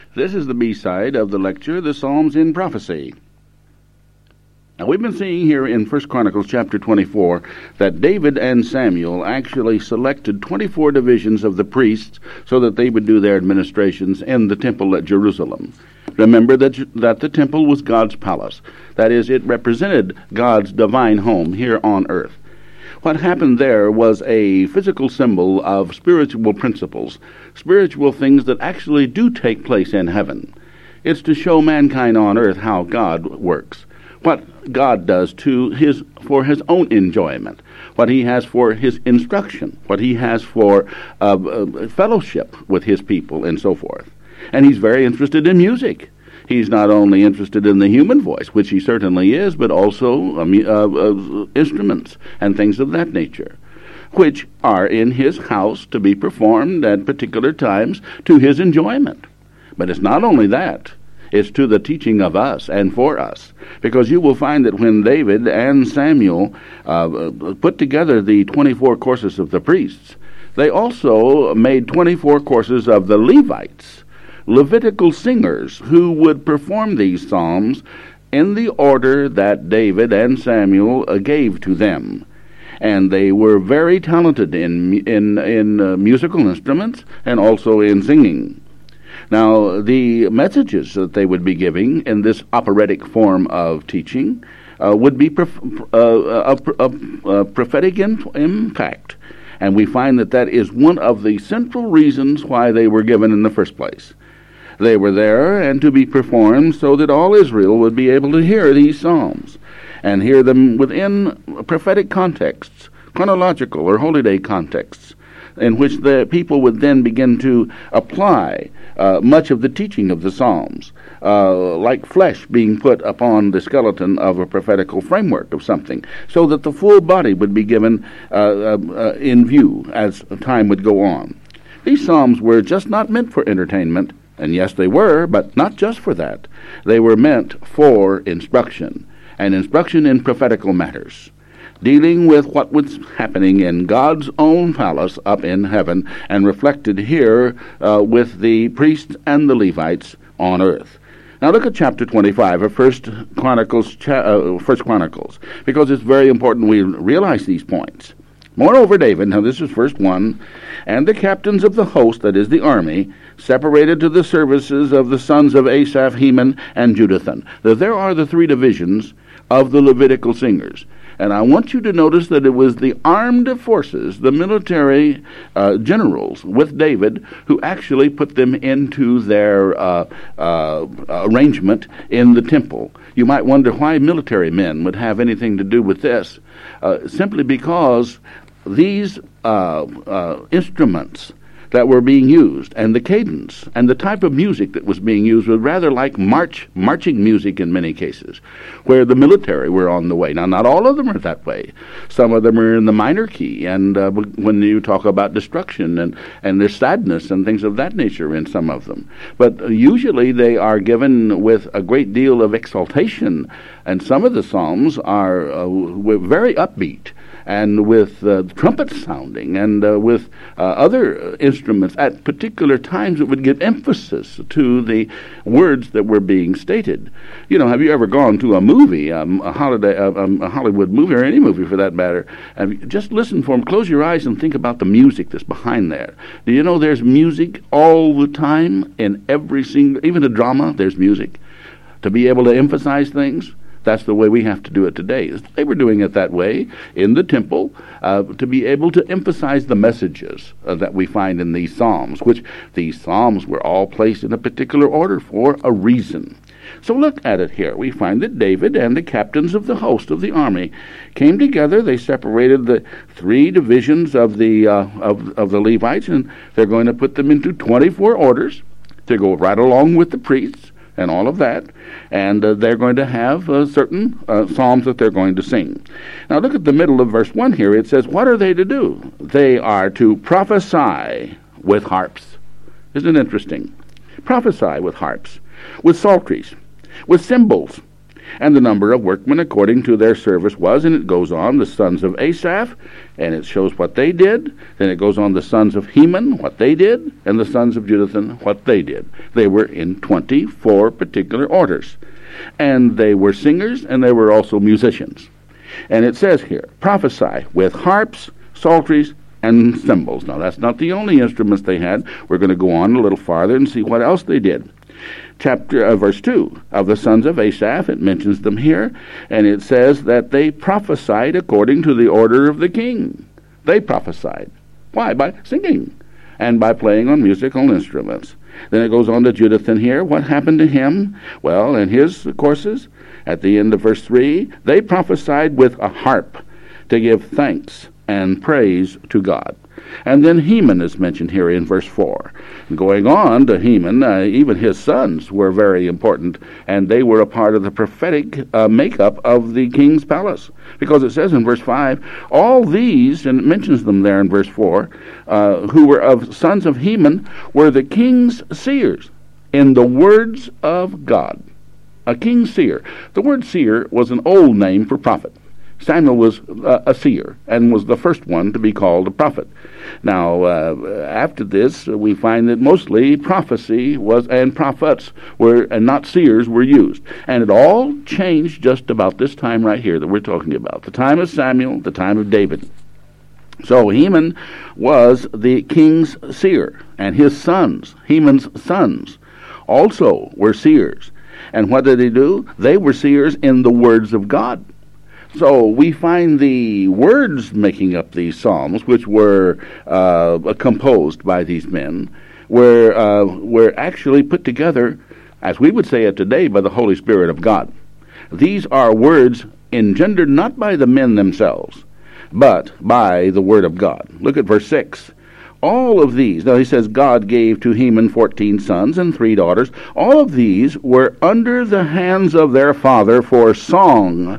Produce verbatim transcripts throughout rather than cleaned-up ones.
This is the B-side of the lecture, The Psalms in Prophecy. Now, we've been seeing here in First Chronicles chapter twenty-four that David and Samuel actually selected twenty-four divisions of the priests so that they would do their administrations in the temple at Jerusalem. Remember that, that the temple was God's palace. That is, it represented God's divine home here on earth. What happened there was a physical symbol of spiritual principles, spiritual things that actually do take place in heaven. It's to show mankind on earth how God works, what God does to his for his own enjoyment, what he has for his instruction, what he has for uh, uh, fellowship with his people, and so forth. And he's very interested in music. He's not only interested in the human voice, which he certainly is, but also um, uh, uh, instruments and things of that nature, which are in his house to be performed at particular times to his enjoyment. But it's not only that. It's to the teaching of us and for us. Because you will find that when David and Samuel uh, put together the twenty-four courses of the priests, they also made twenty-four courses of the Levites, Levitical singers who would perform these psalms in the order that David and Samuel uh, gave to them. And they were very talented in in in uh, musical instruments and also in singing. Now, the messages that they would be giving in this operatic form of teaching uh, would be prof- uh, a, a, a prophetic in- impact. And we find that that is one of the central reasons why they were given in the first place. They were there and to be performed so that all Israel would be able to hear these psalms and hear them within prophetic contexts, chronological or holy day contexts, in which the people would then begin to apply uh, much of the teaching of the Psalms, uh, like flesh being put upon the skeleton of a prophetical framework of something, so that the full body would be given uh, uh, uh, in view as time would go on. These Psalms were just not meant for entertainment, and yes, they were, but not just for that. They were meant for instruction, and instruction in prophetical matters, dealing with what was happening in God's own palace up in heaven and reflected here uh, with the priests and the Levites on earth. Now look at chapter twenty-five of First Chronicles, cha- uh, First Chronicles, because it's very important we realize these points. Moreover, David, now this is verse one, and the captains of the host, that is the army, separated to the services of the sons of Asaph, Heman, and Jeduthun. There are the three divisions of the Levitical singers. And I want you to notice that it was the armed forces, the military uh, generals with David, who actually put them into their uh, uh, arrangement in the temple. You might wonder why military men would have anything to do with this. Uh, simply because these uh, uh, instruments that were being used, and the cadence, and the type of music that was being used was rather like march, marching music in many cases, where the military were on the way. Now, not all of them are that way. Some of them are in the minor key, and uh, when you talk about destruction, and, and there's sadness and things of that nature in some of them. But uh, usually they are given with a great deal of exaltation, and some of the psalms are uh, very upbeat, and with uh, trumpets sounding, and uh, with uh, other instruments at particular times that would give emphasis to the words that were being stated. You know, have you ever gone to a movie, um, a holiday, uh, um, a Hollywood movie, or any movie for that matter, and just listen for them, close your eyes and think about the music that's behind there. Do you know there's music all the time in every single, even a drama, there's music. To be able to emphasize things, that's the way we have to do it today. They were doing it that way in the temple uh, to be able to emphasize the messages uh, that we find in these psalms, which these psalms were all placed in a particular order for a reason. So look at it here. We find that David and the captains of the host of the army came together. They separated the three divisions of the uh, of, of the Levites, and they're going to put them into twenty-four orders to go right along with the priests and all of that, and uh, they're going to have uh, certain uh, psalms that they're going to sing. Now look at the middle of verse one here. It says, what are they to do? They are to prophesy with harps. Isn't it interesting? Prophesy with harps, with psalteries, with cymbals, And the number of workmen according to their service was, and it goes on, the sons of Asaph, and it shows what they did. Then it goes on, the sons of Heman, what they did, and the sons of Jeduthun, what they did. They were in twenty-four particular orders. And they were singers, and they were also musicians. And it says here, prophesy with harps, psalteries, and cymbals. Now, that's not the only instruments they had. We're going to go on a little farther and see what else they did. Chapter uh, verse two of the sons of Asaph, it mentions them here, and it says that they prophesied according to the order of the king. They prophesied. Why? By singing and by playing on musical instruments. Then it goes on to Jeduthun here. What happened to him? Well, in his courses, at the end of verse three, they prophesied with a harp to give thanks and praise to God. And then Heman is mentioned here in verse four. Going on to Heman, uh, even his sons were very important, and they were a part of the prophetic uh, makeup of the king's palace. Because it says in verse five, all these, and it mentions them there in verse four, uh, who were of sons of Heman, were the king's seers in the words of God. A king's seer. The word seer was an old name for prophet. Samuel was uh, a seer and was the first one to be called a prophet. Now, uh, after this, uh, we find that mostly prophecy was and prophets were and not seers were used. And it all changed just about this time right here that we're talking about, the time of Samuel, the time of David. So Heman was the king's seer, and his sons, Heman's sons, also were seers. And what did they do? They were seers in the words of God. So we find the words making up these psalms, which were uh, composed by these men, were uh, were actually put together, as we would say it today, by the Holy Spirit of God. These are words engendered not by the men themselves, but by the Word of God. Look at verse six. All of these, now he says God gave to Heman fourteen sons and three daughters. All of these were under the hands of their father for song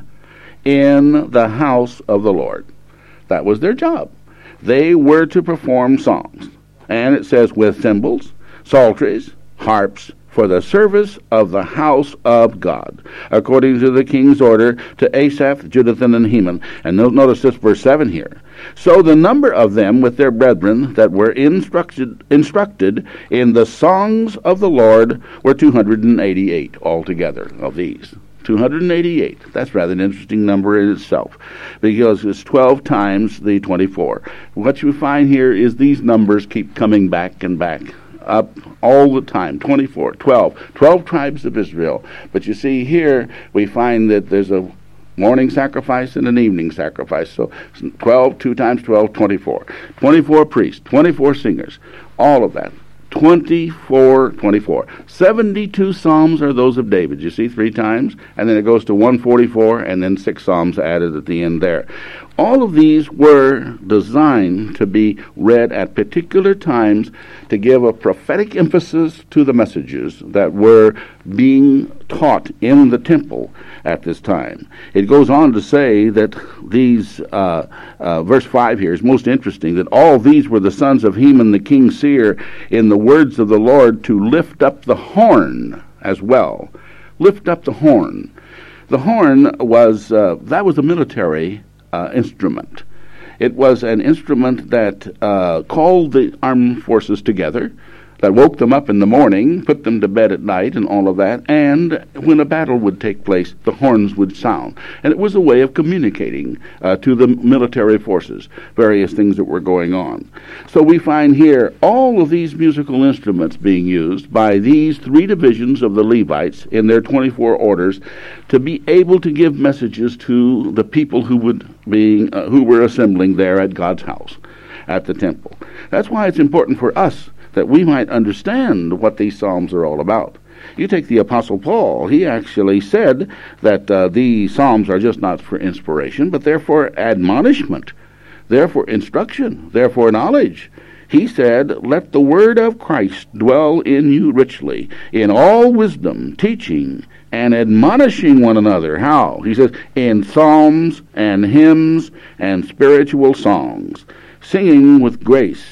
in the house of the Lord. That was their job. They were to perform songs. And it says with cymbals, psalteries, harps, for the service of the house of God, according to the king's order to Asaph, Jeduthun, and Heman. And notice this verse seven here. So the number of them with their brethren that were instructed, instructed in the songs of the Lord were two hundred eighty-eight altogether of these. two hundred eighty-eight. That's rather an interesting number in itself, because it's twelve times the twenty-four. What you find here is these numbers keep coming back and back up all the time. twenty-four, twelve, twelve tribes of Israel. But you see here, we find that there's a morning sacrifice and an evening sacrifice. So twelve, two times twelve, twenty-four. twenty-four priests, twenty-four singers, all of that. twenty-four, twenty-four. seventy-two psalms are those of David. You see, three times. And then it goes to one forty-four, and then six psalms added at the end there. All of these were designed to be read at particular times to give a prophetic emphasis to the messages that were being taught in the temple at this time. It goes on to say that these, uh, uh, verse five here is most interesting, that all these were the sons of Heman the king's seer in the words of the Lord to lift up the horn as well. Lift up the horn. The horn was, uh, that was a military uh, instrument. It was an instrument that uh, called the armed forces together, that woke them up in the morning, put them to bed at night, and all of that. And when a battle would take place, the horns would sound. And it was a way of communicating uh, to the military forces various things that were going on. So we find here all of these musical instruments being used by these three divisions of the Levites in their twenty-four orders to be able to give messages to the people who would be, uh, who were assembling there at God's house, at the temple. That's why it's important for us that we might understand what these psalms are all about. You take the Apostle Paul, he actually said that uh, these psalms are just not for inspiration, but they're for admonishment, they're for instruction, they're for knowledge. He said, let the word of Christ dwell in you richly, in all wisdom, teaching and admonishing one another. How? He says, in psalms and hymns and spiritual songs, singing with grace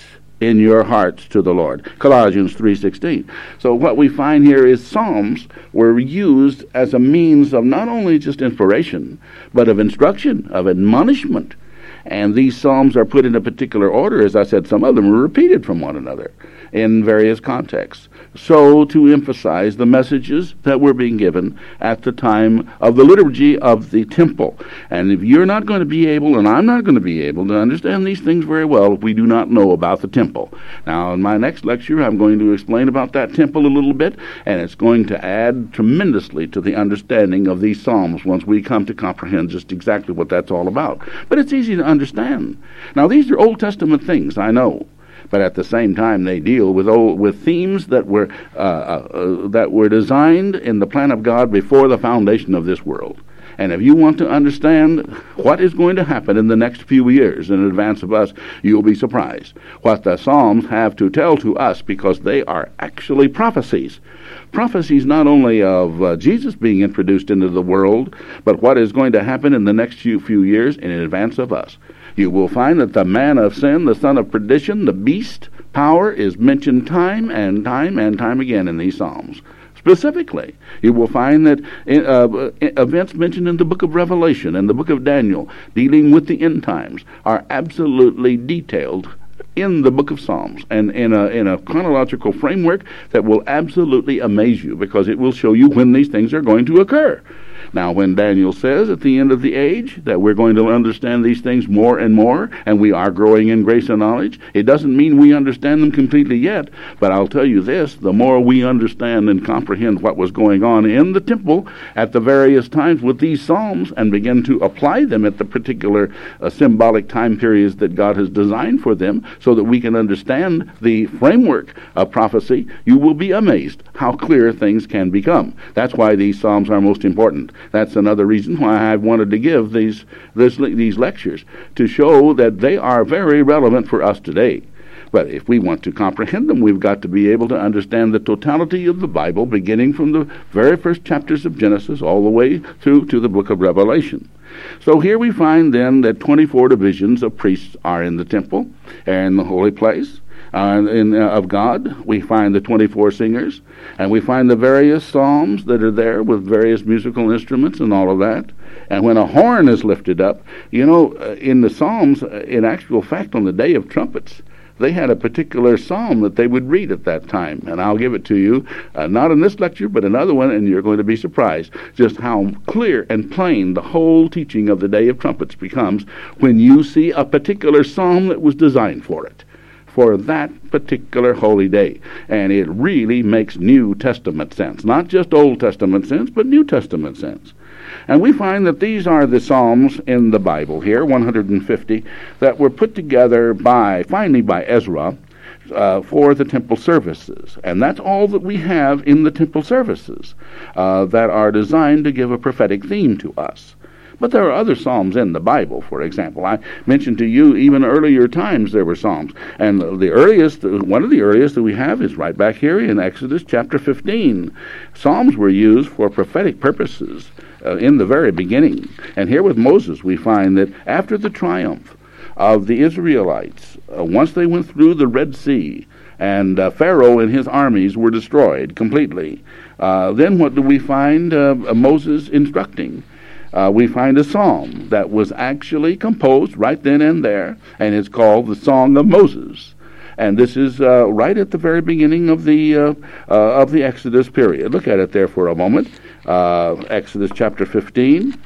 in your hearts to the Lord. Colossians three sixteen. So what we find here is Psalms were used as a means of not only just inspiration, but of instruction, of admonishment. And these Psalms are put in a particular order. As I said, some of them are repeated from one another in various contexts, so to emphasize the messages that were being given at the time of the liturgy of the temple. And if you're not going to be able, and I'm not going to be able, to understand these things very well if we do not know about the temple. Now, in my next lecture, I'm going to explain about that temple a little bit, and it's going to add tremendously to the understanding of these Psalms once we come to comprehend just exactly what that's all about. But it's easy to understand. Now, these are Old Testament things, I know. But at the same time, they deal with old, with themes that were uh, uh, that were designed in the plan of God before the foundation of this world. And if you want to understand what is going to happen in the next few years in advance of us, you'll be surprised what the Psalms have to tell to us, because they are actually prophecies. Prophecies not only of uh, Jesus being introduced into the world, but what is going to happen in the next few, few years in advance of us. You will find that the man of sin, the son of perdition, the beast power is mentioned time and time and time again in these Psalms. Specifically, you will find that uh, events mentioned in the book of Revelation and the book of Daniel dealing with the end times are absolutely detailed in the book of Psalms, and in a, in a chronological framework that will absolutely amaze you, because it will show you when these things are going to occur. Now, when Daniel says at the end of the age that we're going to understand these things more and more, and we are growing in grace and knowledge, it doesn't mean we understand them completely yet, but I'll tell you this, the more we understand and comprehend what was going on in the temple at the various times with these Psalms, and begin to apply them at the particular uh, symbolic time periods that God has designed for them, so that we can understand the framework of prophecy, you will be amazed how clear things can become. That's why these Psalms are most important. That's another reason why I've wanted to give these this, these lectures, to show that they are very relevant for us today. But if we want to comprehend them, we've got to be able to understand the totality of the Bible, beginning from the very first chapters of Genesis all the way through to the book of Revelation. So here we find then that twenty-four divisions of priests are in the temple and in the holy place. Uh, in, uh, of God, we find the twenty-four singers, and we find the various psalms that are there with various musical instruments and all of that. And when a horn is lifted up, you know, uh, in the Psalms, uh, in actual fact, on the Day of Trumpets, they had a particular psalm that they would read at that time. And I'll give it to you, uh, not in this lecture, but another one, and you're going to be surprised just how clear and plain the whole teaching of the Day of Trumpets becomes when you see a particular psalm that was designed for it, for that particular holy day. And it really makes New Testament sense. Not just Old Testament sense, but New Testament sense. And we find that these are the Psalms in the Bible here, one hundred fifty, that were put together by, finally by Ezra, uh, for the temple services. And that's all that we have in the temple services uh, that are designed to give a prophetic theme to us. But there are other Psalms in the Bible. For example, I mentioned to you even earlier times there were Psalms. And the earliest, one of the earliest that we have is right back here in Exodus chapter fifteen. Psalms were used for prophetic purposes uh, in the very beginning. And here with Moses we find that after the triumph of the Israelites, uh, once they went through the Red Sea, and uh, Pharaoh and his armies were destroyed completely, uh, then what do we find uh, Moses instructing? Uh, we find a psalm that was actually composed right then and there, and it's called the Song of Moses. And this is uh, right at the very beginning of the uh, uh, of the Exodus period. Look at it there for a moment. Uh, Exodus chapter fifteen.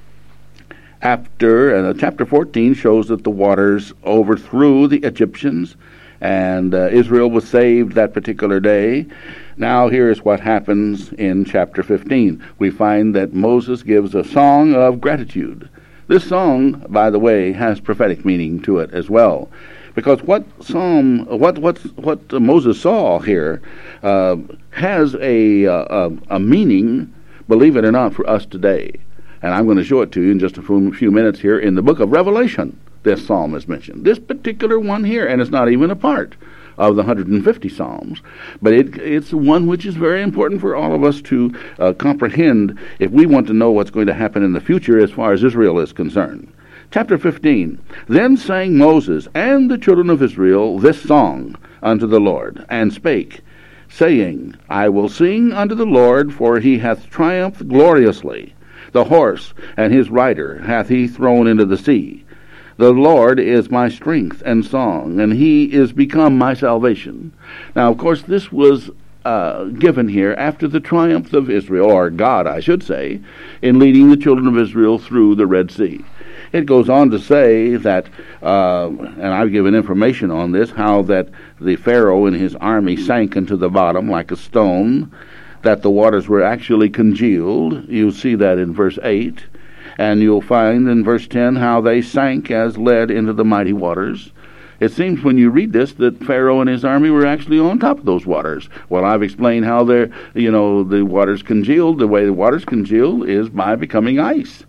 After uh, chapter fourteen shows that the waters overthrew the Egyptians, and uh, Israel was saved that particular day. Now here's what happens in chapter fifteen. We find that Moses gives a song of gratitude. This song, by the way, has prophetic meaning to it as well, because what Psalm, what what what Moses saw here uh, has a, a a meaning, believe it or not, for us today. And I'm going to show it to you in just a few minutes here in the book of Revelation. This psalm is mentioned, this particular one here, and it's not even a part of the one hundred fifty Psalms, but it, it's one which is very important for all of us to uh, comprehend if we want to know what's going to happen in the future as far as Israel is concerned. Chapter fifteen. Then sang Moses and the children of Israel this song unto the Lord, and spake, saying, I will sing unto the Lord, for he hath triumphed gloriously. The horse and his rider hath he thrown into the sea. The Lord is my strength and song, and he is become my salvation. Now, of course, this was uh, given here after the triumph of Israel, or God, I should say, in leading the children of Israel through the Red Sea. It goes on to say that, uh, and I've given information on this, how that the Pharaoh and his army sank into the bottom like a stone, that the waters were actually congealed. You'll see that in verse eight. And you'll find in verse ten how they sank as lead into the mighty waters. It seems when you read this that Pharaoh and his army were actually on top of those waters. Well, I've explained how they're, you know, the waters congealed. The way the waters congeal is by becoming ice.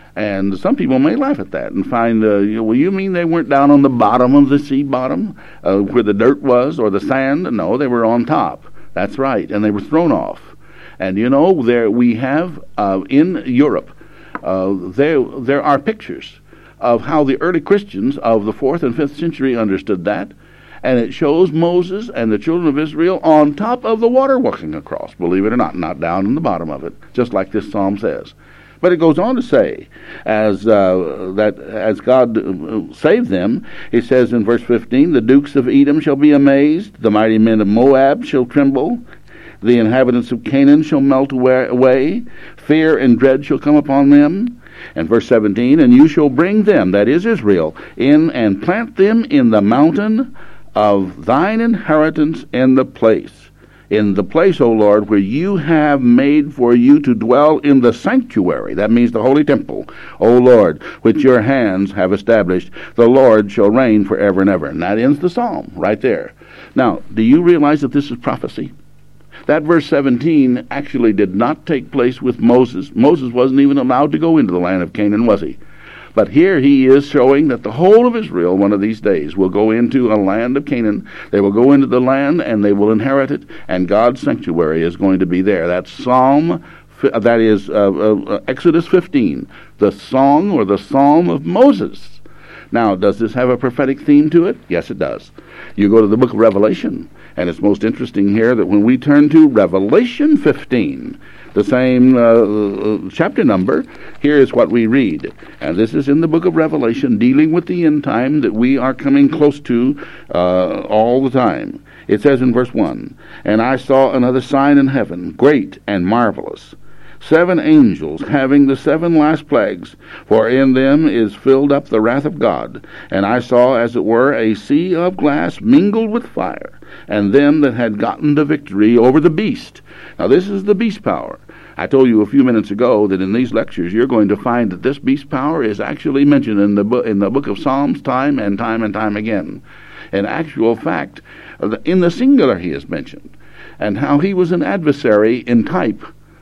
And some people may laugh at that and find, uh, you know, well, you mean they weren't down on the bottom of the sea bottom, uh, where the dirt was or the sand? No, they were on top. That's right, and they were thrown off. And you know, there we have uh, in Europe, uh, there there are pictures of how the early Christians of the fourth and fifth century understood that, and it shows Moses and the children of Israel on top of the water walking across. Believe it or not, not down in the bottom of it, just like this psalm says. But it goes on to say, as uh, that as God uh, saved them, he says in verse fifteen, the dukes of Edom shall be amazed, the mighty men of Moab shall tremble, the inhabitants of Canaan shall melt away, fear and dread shall come upon them. And verse seventeen, and you shall bring them, that is Israel, in and plant them in the mountain of thine inheritance in the place. In the place, O Lord, where you have made for you to dwell in the sanctuary. That means the holy temple. O Lord, which your hands have established, the Lord shall reign forever and ever. And that ends the psalm right there. Now, do you realize that this is prophecy? That verse seventeen actually did not take place with Moses. Moses wasn't even allowed to go into the land of Canaan, was he? But here he is showing that the whole of Israel one of these days will go into a land of Canaan. They will go into the land and they will inherit it, and God's sanctuary is going to be there. That's Psalm, that is uh, uh, Exodus fifteen, the song or the psalm of Moses. Now, does this have a prophetic theme to it? Yes, it does. You go to the book of Revelation, and it's most interesting here that when we turn to Revelation fifteen, the same uh, chapter number, here is what we read. And this is in the book of Revelation, dealing with the end time that we are coming close to uh, all the time. It says in verse one, and I saw another sign in heaven, great and marvelous, seven angels having the seven last plagues, for in them is filled up the wrath of God. And I saw, as it were, a sea of glass mingled with fire, and them that had gotten the victory over the beast. Now this is the beast power. I told you a few minutes ago that in these lectures you're going to find that this beast power is actually mentioned in the book in the book of Psalms time and time and time again. In actual fact, in the singular he is mentioned, and how he was an adversary in type.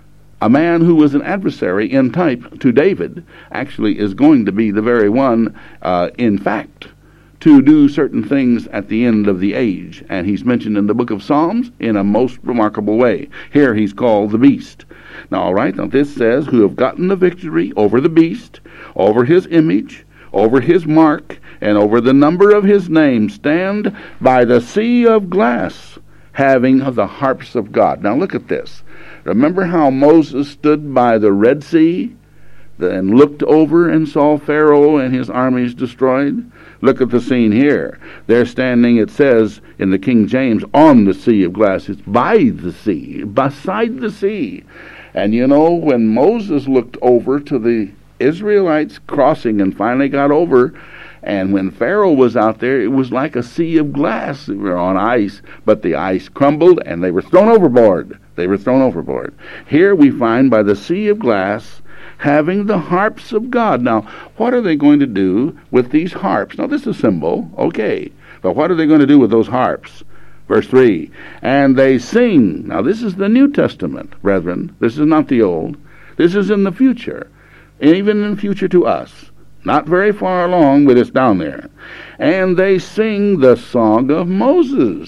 A man who was an adversary in type to David actually is going to be the very one, uh, in fact, to do certain things at the end of the age. And he's mentioned in the book of Psalms in a most remarkable way. Here he's called the beast. Now, all right, now this says, who have gotten the victory over the beast, over his image, over his mark, and over the number of his name, stand by the sea of glass, having the harps of God. Now look at this. Remember how Moses stood by the Red Sea and looked over and saw Pharaoh and his armies destroyed? Look at the scene here. They're standing, it says in the King James, on the sea of glass. It's by the sea, beside the sea. And you know, when Moses looked over to the Israelites crossing and finally got over, and when Pharaoh was out there, it was like a sea of glass. They were on ice, but the ice crumbled and they were thrown overboard. They were thrown overboard. Here we find by the sea of glass, having the harps of God. Now, what are they going to do with these harps? Now, this is a symbol, okay, but what are they going to do with those harps? Verse three, and they sing. Now, this is the New Testament, brethren. This is not the Old. This is in the future, even in future to us. Not very far along, but it's down there. And they sing the song of Moses.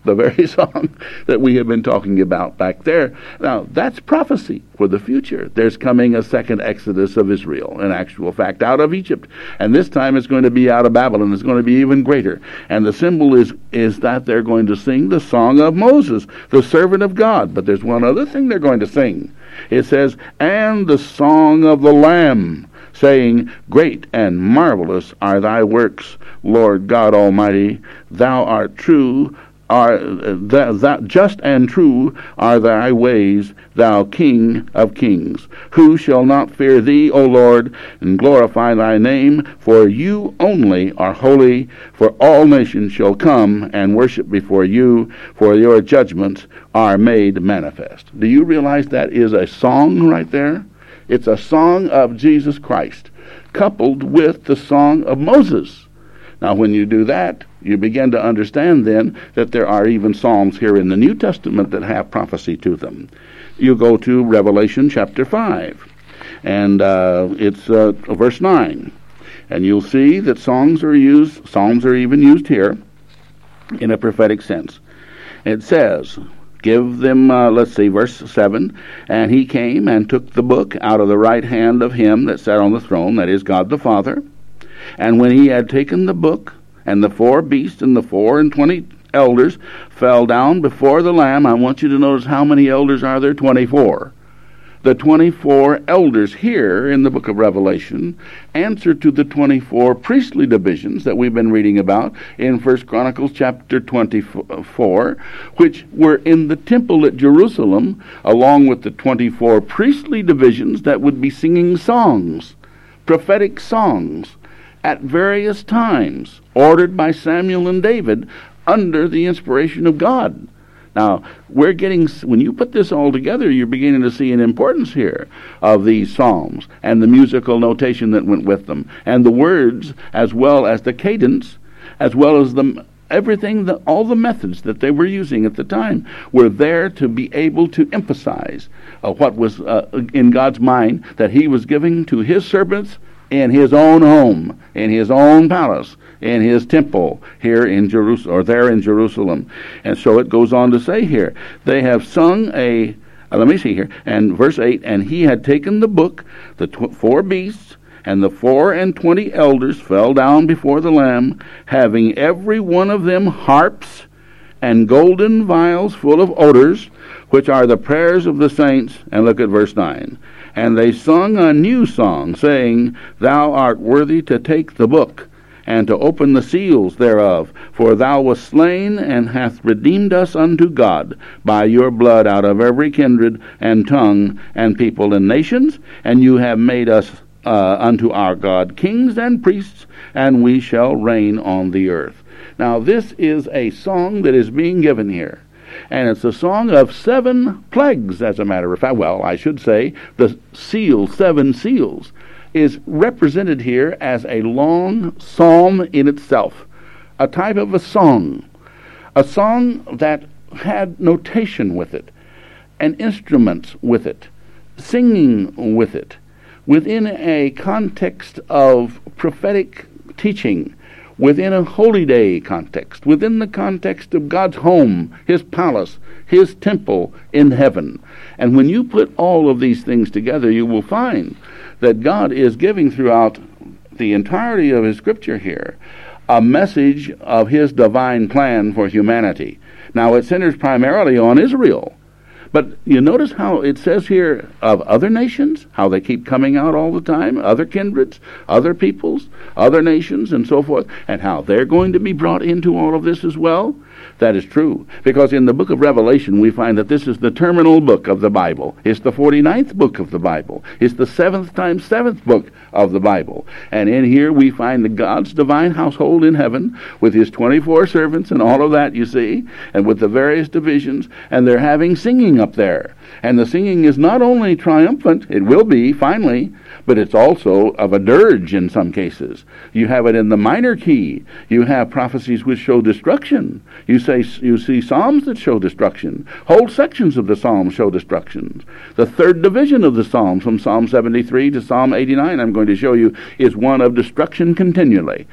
the very song that we have been talking about back there. Now, that's prophecy for the future. There's coming a second exodus of Israel, in actual fact, out of Egypt. And this time it's going to be out of Babylon. It's going to be even greater. And the symbol is, is that they're going to sing the song of Moses, the servant of God. But there's one other thing they're going to sing. It says, and the song of the Lamb, saying, great and marvelous are thy works, Lord God Almighty. Thou art true, are that, that just and true are thy ways, thou King of kings. Who shall not fear thee, O Lord, and glorify thy name? For you only are holy, for all nations shall come and worship before you, for your judgments are made manifest. Do you realize that is a song right there? It's a song of Jesus Christ, coupled with the song of Moses. Now, when you do that, you begin to understand then that there are even psalms here in the New Testament that have prophecy to them. You go to Revelation chapter five, and uh, it's uh, verse nine, and you'll see that songs are used, psalms are even used here in a prophetic sense. It says, give them, uh, let's see, verse seven, and he came and took the book out of the right hand of him that sat on the throne, that is God the Father. And when he had taken the book, and the four beasts and the four and twenty elders fell down before the Lamb. I want you to notice how many elders are there? twenty-four. The twenty-four elders here in the book of Revelation answer to the twenty-four priestly divisions that we've been reading about in First Chronicles chapter twenty-four, which were in the temple at Jerusalem, along with the twenty-four priestly divisions that would be singing songs, prophetic songs, at various times, ordered by Samuel and David under the inspiration of God. Now, we're getting, when you put this all together, you're beginning to see an importance here of these psalms and the musical notation that went with them, and the words, as well as the cadence, as well as the everything, the, all the methods that they were using at the time were there to be able to emphasize uh, what was uh, in God's mind that he was giving to his servants in his own home, in his own palace, in his temple here in Jerusalem, or there in Jerusalem. And so it goes on to say here, they have sung a, uh, let me see here, and verse eight, and he had taken the book, the tw- four beasts, and the four and twenty elders fell down before the Lamb, having every one of them harps and golden vials full of odors, which are the prayers of the saints. And look at verse nine. And they sung a new song, saying, thou art worthy to take the book, and to open the seals thereof. For thou wast slain, and hast redeemed us unto God by your blood out of every kindred, and tongue, and people, and nations. And you have made us uh, unto our God kings and priests, and we shall reign on the earth. Now this is a song that is being given here. And it's a song of seven plagues, as a matter of fact. Well, I should say the seal, seven seals, is represented here as a long psalm in itself, a type of a song, a song that had notation with it, and instruments with it, singing with it, within a context of prophetic teaching, within a holy day context, within the context of God's home, his palace, his temple in heaven. And when you put all of these things together, you will find that God is giving throughout the entirety of his scripture here a message of his divine plan for humanity. Now, it centers primarily on Israel. But you notice how it says here of other nations, how they keep coming out all the time, other kindreds, other peoples, other nations, and so forth, and how they're going to be brought into all of this as well. That is true, because in the book of Revelation we find that this is the terminal book of the Bible. It's the forty-ninth book of the Bible. It's the seventh times seventh book of the Bible. And in here we find the God's divine household in heaven with his twenty-four servants and all of that, you see, and with the various divisions, and they're having singing up there. And the singing is not only triumphant, it will be finally, but it's also of a dirge in some cases. You have it in the minor key. You have prophecies which show destruction. You say you see psalms that show destruction. Whole sections of the psalms show destruction. The third division of the psalms, from Psalm seventy-three to Psalm eighty-nine, I'm going to show you, is one of destruction continually.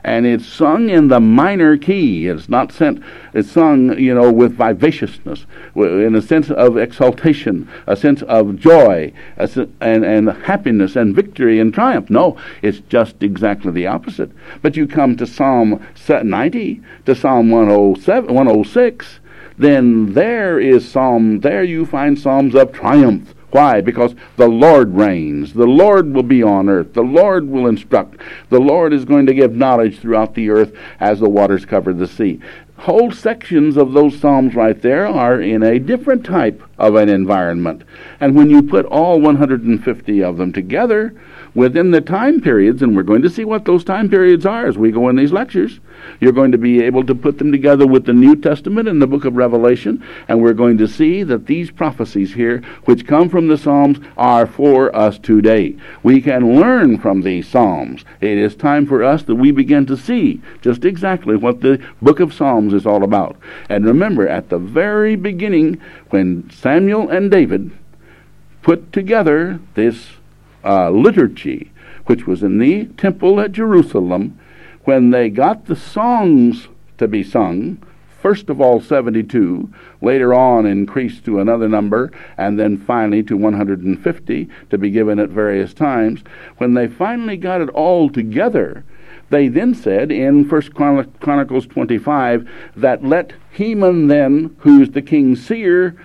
and it's sung in the minor key. It's not sent, it's sung, you know, with vivaciousness, in a sense of exaltation, a sense of joy, a sen- and, and happiness and victory and triumph. No, it's just exactly the opposite. But you come to Psalm ninety, to Psalm one oh seven, one oh six, then there is Psalm, there you find Psalms of triumph. Why? Because the Lord reigns. The Lord will be on earth. The Lord will instruct. The Lord is going to give knowledge throughout the earth as the waters cover the sea. Whole sections of those Psalms right there are in a different type of an environment. And when you put all one hundred fifty of them together within the time periods, and we're going to see what those time periods are as we go in these lectures, you're going to be able to put them together with the New Testament and the book of Revelation, and we're going to see that these prophecies here, which come from the Psalms, are for us today. We can learn from these Psalms. It is time for us that we begin to see just exactly what the book of Psalms is all about. And remember, at the very beginning, when Samuel and David put together this uh, liturgy, which was in the temple at Jerusalem, when they got the songs to be sung, first of all seventy-two, later on increased to another number, and then finally to one hundred fifty to be given at various times, when they finally got it all together, they then said in First Chronicles twenty-five that let Heman then, who's the king's seer,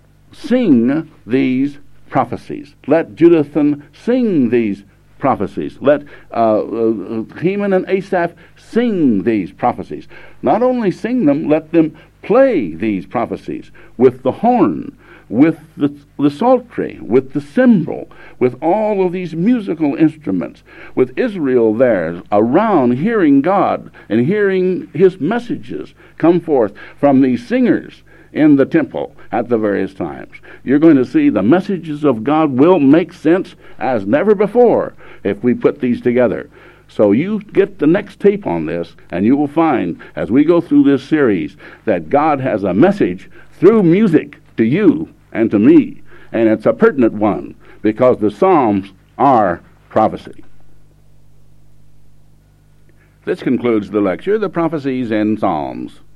sing these prophecies. Let Jeduthun sing these prophecies. Let uh, uh, Heman and Asaph sing these prophecies. Not only sing them, let them play these prophecies with the horn, with the, the psaltery, with the cymbal, with all of these musical instruments, with Israel there around hearing God and hearing his messages come forth from these singers in the temple at the various times. You're going to see the messages of God will make sense as never before if we put these together. So you get the next tape on this, and you will find, as we go through this series, that God has a message through music to you and to me, and it's a pertinent one, because the Psalms are prophecy. This concludes the lecture, The Prophecies in Psalms.